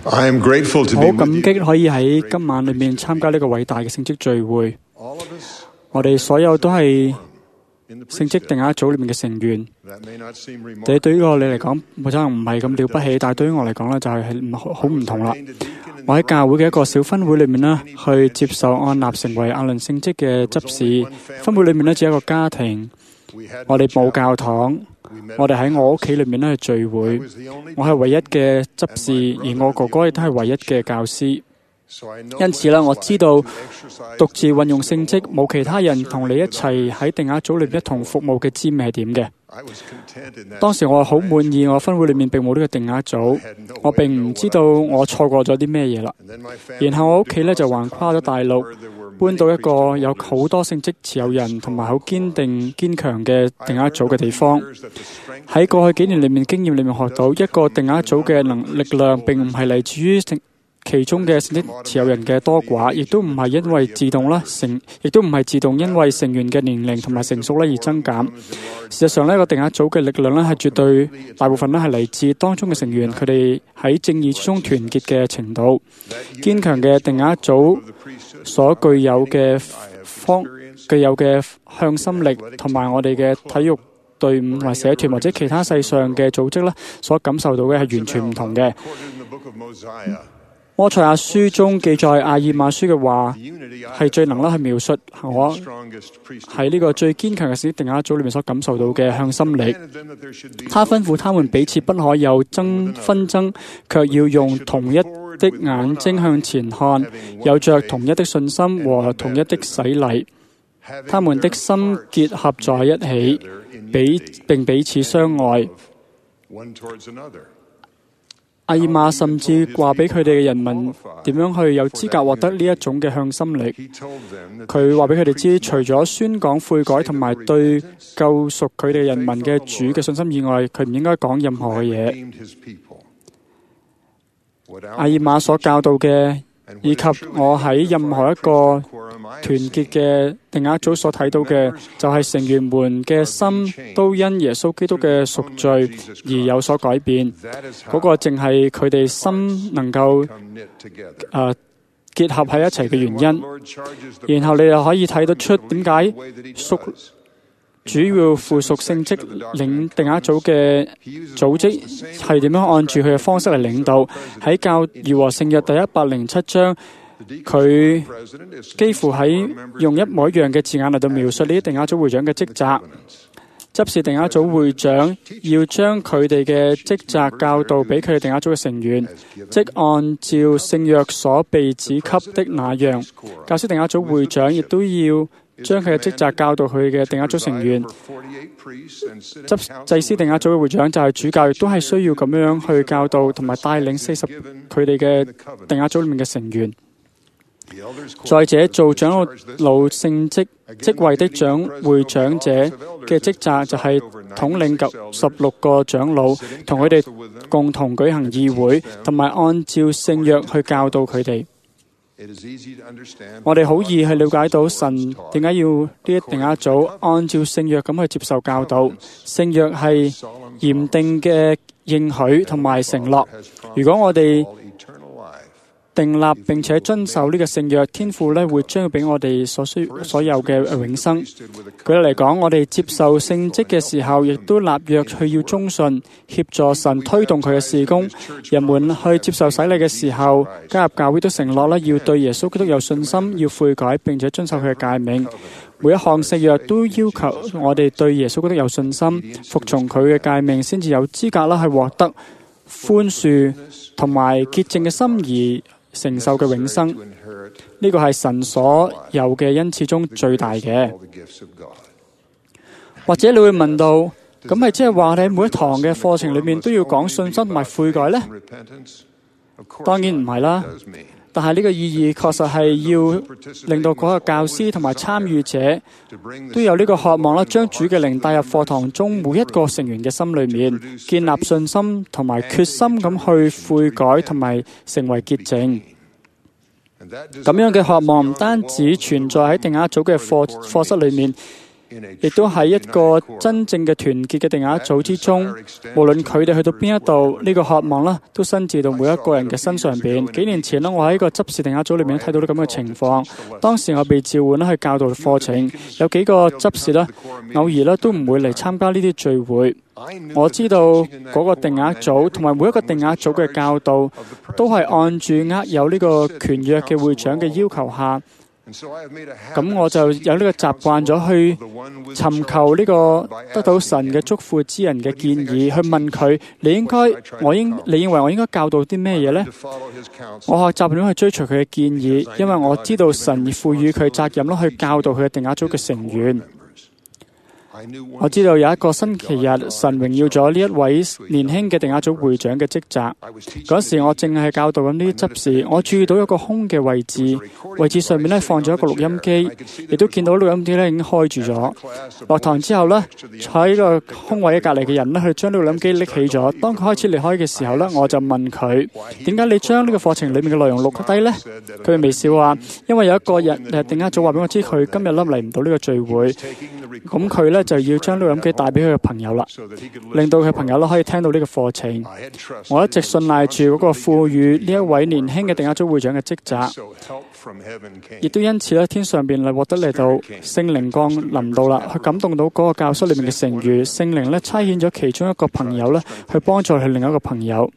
I am grateful to 好 be 感 with 激 you. 可以喺今晚裏面參加呢個偉大嘅聖職聚會。我哋所有都係聖職定額組裏面嘅成員。 That may not seem 對 remarkable. 於我哋嚟講，可能唔係咁了不起，但係對於我嚟講咧，就係好唔同啦。我喺教會嘅一個小分會裏面呢，去接受按立成為亞倫聖職嘅執事。分會裏面呢，只有一個家庭，我哋冇教堂，我哋喺我屋企裏面呢去聚會。我係唯一嘅執事，而我哥哥亦都係唯一嘅教師。因此咧，我知道獨自運用聖職，冇其他人同你一齊喺定額組裏面一同服務嘅滋味係點嘅。當時我好滿意，我分會裏面並冇呢個定額組，我並唔知道我錯過咗啲咩嘢啦。然後我屋企咧就橫跨咗大陸，搬到一個有好多聖職持有人同埋好堅強嘅定額組嘅地方。喺過去幾年裏面經驗裏面學到，一個定額組嘅力量並唔係嚟自於其中嘅聖職持有人嘅多寡，亦都唔係因為自動因為成員嘅年齡同埋成熟咧而增減。事實上呢個定額組嘅力量咧係絕對大部分咧係嚟自當中嘅成員，佢哋喺正義之中團結嘅程度。堅強嘅定額組所具有嘅向心力，同埋我哋嘅體育隊伍同埋社團或者其他世上嘅組織咧所感受到嘅係完全唔同嘅。摩賽亞書中記載阿爾瑪書嘅話係最能去描述我喺呢個最堅強嘅聖職定額組裏面所感受到嘅向心力。他吩咐他們彼此不可有紛爭，卻要用同一的眼睛向前看，有着同一的信心和同一的洗禮。他們的心結合在一起，並彼此相愛。阿爾瑪甚至話俾佢哋嘅人民點樣去有資格獲得呢一種嘅向心力。佢話俾佢哋知，除咗宣講悔改同埋對救贖佢哋人民嘅主嘅信心以外，佢唔應該講任何嘅嘢。阿爾瑪所教導嘅，以及我喺任何一個團結嘅定額組所睇到嘅，就係成員們嘅心都因耶穌基督嘅贖罪而有所改變。嗰個正係佢哋心能夠結合喺一齊嘅原因。然後你又可以睇得出點解主要附屬聖職領定額組嘅組織係點樣按住佢嘅方式嚟領導。喺教義和聖約第107章，佢幾乎喺用一模一樣嘅字眼嚟到描述呢啲定額組會長嘅職責。執事定額組會長要將佢哋嘅職責教導俾佢哋定額組嘅成員，即按照聖約所被指給的那樣。教師定額組會長亦都要將佢嘅職責教導佢嘅定額組成員。祭司定額組嘅會長就係主教，亦都係需要咁樣去教導同埋帶領佢哋嘅定額組裏面嘅成員。再者，做長老聖職位的會長者嘅職責就係統領16個長老，同佢哋共同舉行議會，同埋按照聖約去教導佢哋。我哋好易去了解到神點解要呢一定額組按照聖約咁去接受教導。聖約係嚴定嘅應許同埋承諾。如果我哋訂立並且遵守呢個聖約，天父咧會將俾我哋所有嘅永生。舉例嚟講，我哋接受聖職嘅時候，亦都立約去要忠信，協助神推動佢嘅事工。人們去接受洗禮嘅時候，加入教會都承諾咧要對耶穌基督有信心，要悔改並且遵守佢嘅誡命。每一項聖約都要求我哋對耶穌基督有信心，服從佢嘅誡命，先至有資格啦去獲得寬恕同埋潔淨嘅心意。承受嘅永生，呢個係神所有嘅恩賜中最大嘅。或者你會問到，咁係即係話你喺每一堂嘅課程裏面都要講信心同埋悔改呢？當然唔係啦，但係呢個意義確實係要令到嗰個教師同埋參與者都有呢個渴望啦，將主嘅靈帶入課堂中每一個成員嘅心裏面，建立信心同埋決心咁去悔改同埋成為潔淨。咁樣嘅渴望唔單止存在喺定額組嘅課室裏面， 亦都喺一個真正嘅團結嘅定額組之中，無論佢哋去到邊一度，呢個渴望啦，都伸至到每一個人嘅身上邊。幾年前呢，我喺一個執事定額組裏面睇到啲咁嘅情況。當時我被召喚去教導課程，有幾個執事呢，偶爾都唔會嚟參加呢啲聚會。我知道嗰個定額組同埋每一個定額組嘅教導，都係按住握有呢個權約嘅會長嘅要求下。咁我就有呢個習慣咗去尋求呢個得到神嘅祝福之人嘅建議，去問佢：你認為我應該教導啲咩嘢呢？我學習點去追隨佢嘅建議，因為我知道神賦予佢責任咯，去教導佢嘅定額組嘅成員。我知道有一個星期日，神榮耀咗呢一位年輕嘅定額組會長嘅職責。嗰時我正係教導緊呢啲執事，我注意到一個空嘅位置，位置上面咧放咗一個錄音機，亦都見到錄音機咧已經開住咗。落堂之後咧，坐喺個空位嘅隔離嘅人咧，去將呢個錄音機拎起咗。當佢開始離開嘅時候咧，我就問佢：點解你將呢個課程裡面嘅內容錄低呢？佢微笑話：因為有一個人定額組話俾我知，佢今日嚟唔到呢個聚會。咁佢咧就要將呢個錄音機帶俾佢嘅朋友啦，令到佢朋友可以聽到呢個課程。我一直信賴住嗰個賦予呢一位年輕嘅定額組會長嘅職責，亦都因此咧，天上邊獲得嚟到聖靈降臨到啦，去感動到嗰個教室裏面嘅成員。聖靈咧差遣咗其中一個朋友咧，去幫助佢另一個朋友，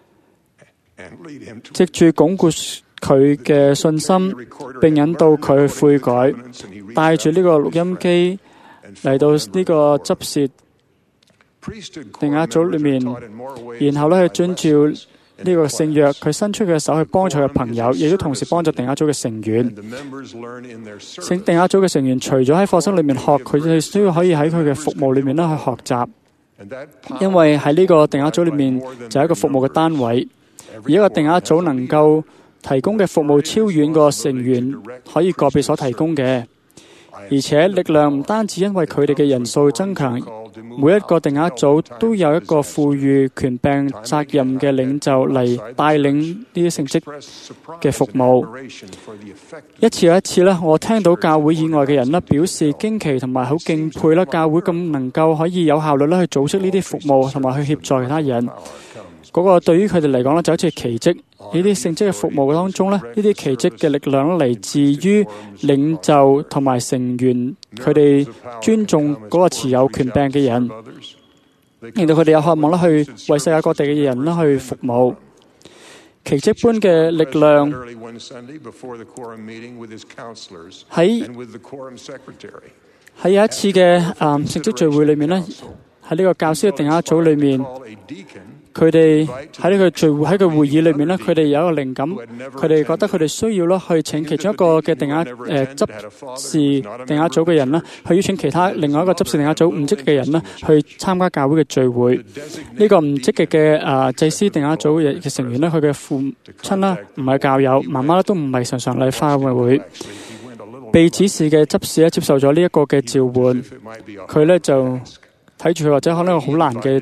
藉住鞏固佢嘅信心，並引導佢去悔改，帶住呢個錄音機嚟到呢個執事定額組裏面，然後去遵照呢個聖約，佢伸出佢嘅手去幫助佢嘅朋友，亦都同時幫助定額組嘅成員。定額組嘅成員除咗喺課室裏面學，佢哋需要可以喺佢嘅服務裏面去學習，因為喺呢個定額組裏面就係一個服務嘅單位，而一個定額組能夠提供嘅服務超遠個成員可以個別所提供嘅。而且力量唔單止因為佢哋嘅人數增強，每一個定額組都有一個賦予權柄責任嘅領袖嚟帶領呢啲聖職嘅服務。一次又一次咧，我聽到教會以外嘅人表示驚奇同埋好敬佩啦，教會咁能夠可以有效率去組織呢啲服務同埋去協助其他人。嗰個對於佢哋嚟講就好似奇蹟。呢啲聖職嘅服務當中呢啲奇蹟嘅力量嚟自於領袖同埋成員，佢哋尊重嗰個持有權柄嘅人，令到佢哋有渴望去為世界各地嘅人去服務。奇蹟般嘅力量喺有一次嘅聖職聚會裏面呢，喺呢個教師嘅定額組裏面，佢哋喺呢個聚會喺個會議裏面呢，佢哋有一個靈感，佢哋覺得佢哋需要去請其中一個嘅定額執事定額組嘅人去邀請其他另外一個執事定額組唔積極嘅人去參加教會嘅聚會。呢個唔積極嘅祭司定額組嘅成員佢嘅父親唔係教友，媽媽都唔係常常嚟返教會。被指示嘅執事接受咗呢一個嘅召喚，佢就睇住佢，或者可能好難嘅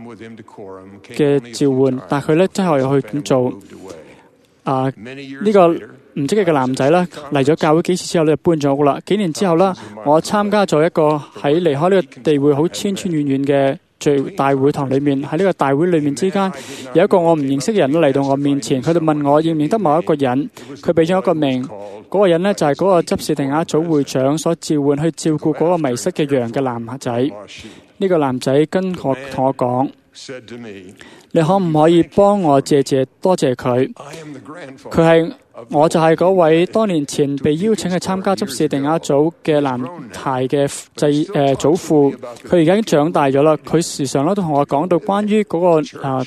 召喚，但係佢真係又去咁做。呢個唔積極嘅男仔嚟咗教會幾次之後就搬咗屋啦。幾年之後我參加咗一個喺離開呢個地會好千遠遠嘅大會堂裏面。喺呢個大會裏面之間，有一個我唔認識嘅人嚟到我面前，佢就問我認唔認得某一個人。佢俾咗一個名，嗰個人就係嗰個執事定額組會長所召喚去照顧嗰個迷失嘅羊嘅男仔。呢個男仔同我講：你可唔可以幫我多謝佢？我就係嗰位多年前被邀請去參加執事定額組嘅男孩嘅祖父。佢而家已經長大咗啦。佢時常都同我講到關於嗰個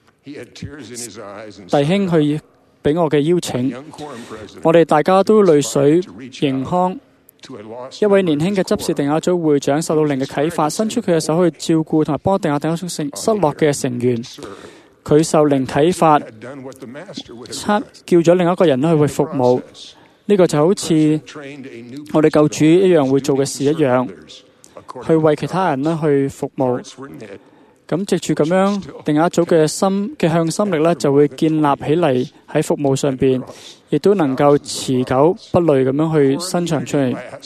弟兄去俾我嘅邀請。我哋大家都淚水盈眶。一位年輕嘅執事定額組會長受到靈嘅啟發，伸出佢嘅手去照顧同埋幫定額組失落嘅成員。佢受靈啟發，叫咗另一個人去服務。呢個就好似我哋救主一樣會做嘅事一樣，去為其他人去服務。咁藉住咁樣，定額組嘅向心力就會建立起嚟喺服務上邊，亦都能夠持久不累咁樣去伸長出嚟。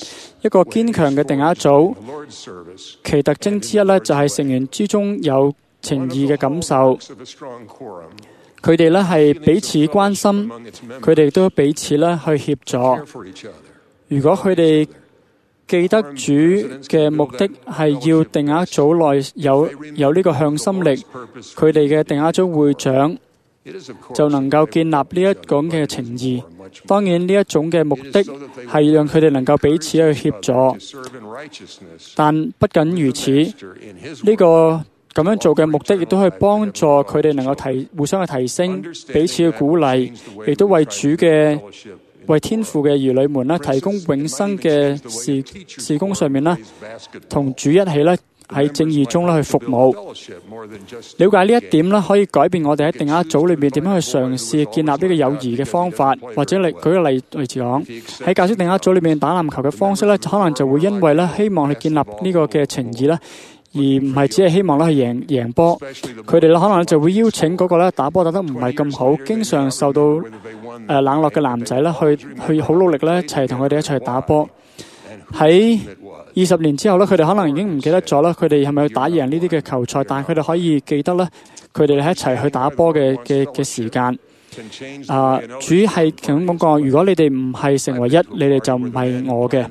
一個堅強嘅定額組，其特徵之一呢，就係成員之中有情義嘅感受。佢哋呢係彼此關心，佢哋都彼此呢去協助。如果佢哋記得主嘅目的係要定額組內有呢個向心力，佢哋嘅定額組會長就能夠建立呢一種嘅情義。當然呢一種嘅目的係讓佢哋能夠彼此去協助，但不僅如此，呢個咁樣做嘅目的亦都可以幫助佢哋能夠互相嘅提升，彼此嘅鼓勵，亦都為天父嘅兒女們呢提供永生嘅事工上面呢，同主一起呢喺正義中呢去服務。了解呢一點呢，可以改變我哋喺定額組裏面點樣去嘗試建立呢個友誼嘅方法。或者舉個例子講，喺教師定額組裏面打籃球嘅方式呢，可能就會因為呢希望去建立呢個嘅情誼啦，而唔係只係希望咧去贏波。佢哋可能就會邀請嗰個咧打波打得唔係咁好，經常受到冷落嘅男仔咧去好努力咧一齊同佢哋一齊打波。喺20年之後咧，佢哋可能已經唔記得咗啦，佢哋係咪打贏呢啲嘅球賽？但係佢哋可以記得咧，佢哋一齊去打波嘅時間。主係咁講，如果你哋唔係成為一，你哋就唔係我嘅。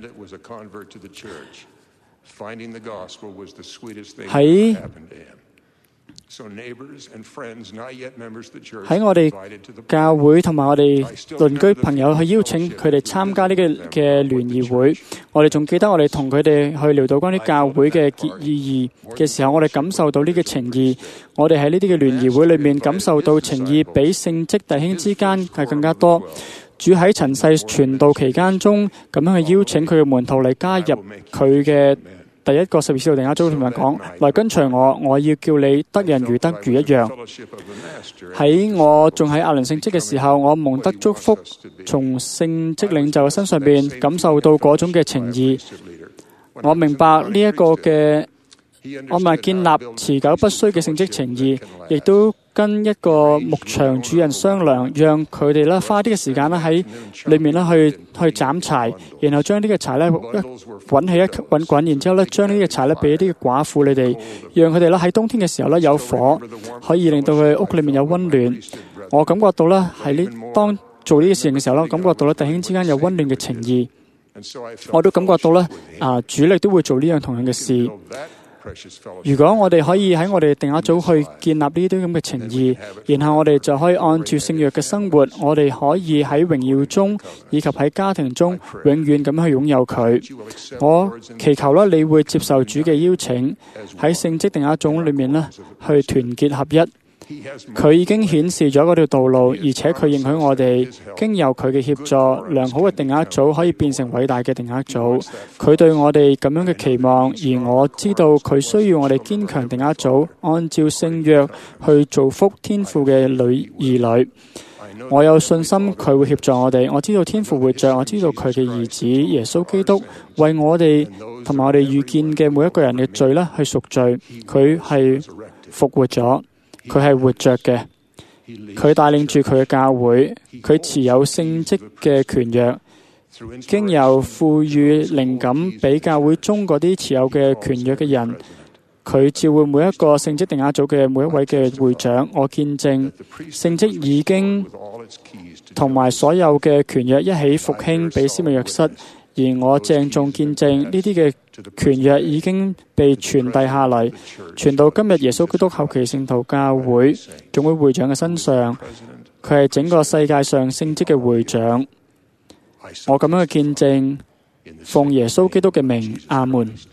喺我哋教會同埋我哋鄰居朋友去邀請佢哋參加呢個嘅聯誼會，我哋仲記得我哋同佢哋去聊到關於教會嘅意義嘅時候，我哋感受到呢個情義。我哋喺呢啲嘅聯誼會裏面感受到情義比聖職弟兄之間係更加多。主喺塵世傳道期間中咁樣去邀請佢嘅門徒嚟加入佢嘅第一個12使徒定額組，同埋講：來跟隨我，我要叫你得人如得魚一樣。喺我仲喺亞倫聖職嘅時候，我蒙得祝福，從聖職領袖嘅身上邊感受到嗰種嘅情義。我明白呢一個嘅，我咪建立持久不衰嘅聖職情義，亦都跟一個牧場主人商量，讓佢哋花啲嘅時間喺裏面去斬柴，然後將呢個柴滾起一滾，然之後將呢個柴俾一啲寡婦你哋，讓佢哋喺冬天嘅時候有火，可以令到佢屋裏面有溫暖。我感覺到當做呢個事情嘅時候感覺到弟兄之間有溫暖嘅情義。我都感覺到主力都會做呢樣同樣嘅事。如果我哋可以喺我哋定額組去建立呢啲咁嘅情義，然後我哋就可以按照聖約嘅生活，我哋可以喺榮耀中以及喺家庭中永遠咁去擁有佢。我祈求你會接受主嘅邀請，喺聖職定額組裏面去團結合一。佢已經顯示咗嗰條道路，而且佢認許我哋經由佢嘅協助，良好嘅定額組可以變成偉大嘅定額組。佢對我哋咁樣嘅期望，而我知道佢需要我哋堅強定額組，按照聖約去造福天父嘅兒女。我有信心佢會協助我哋。我知道天父活着，我知道佢嘅兒子耶穌基督為我哋同埋我哋遇見嘅每一個人嘅罪去贖罪。佢係復活咗。佢係活着嘅，佢帶領住佢嘅教會，佢持有聖職嘅權約，經由賦予靈感俾教會中嗰啲持有嘅權約嘅人，佢召會每一個聖職定額組嘅每一位嘅會長。我見證聖職已經同埋所有嘅權約一起復興俾施密約瑟，而我鄭重見證呢啲嘅權約已經被傳遞下嚟，傳到今日耶穌基督後期聖徒教會總會會長嘅身上。佢係整個世界上聖職嘅會長。我咁樣嘅見證，奉耶穌基督嘅名，阿門。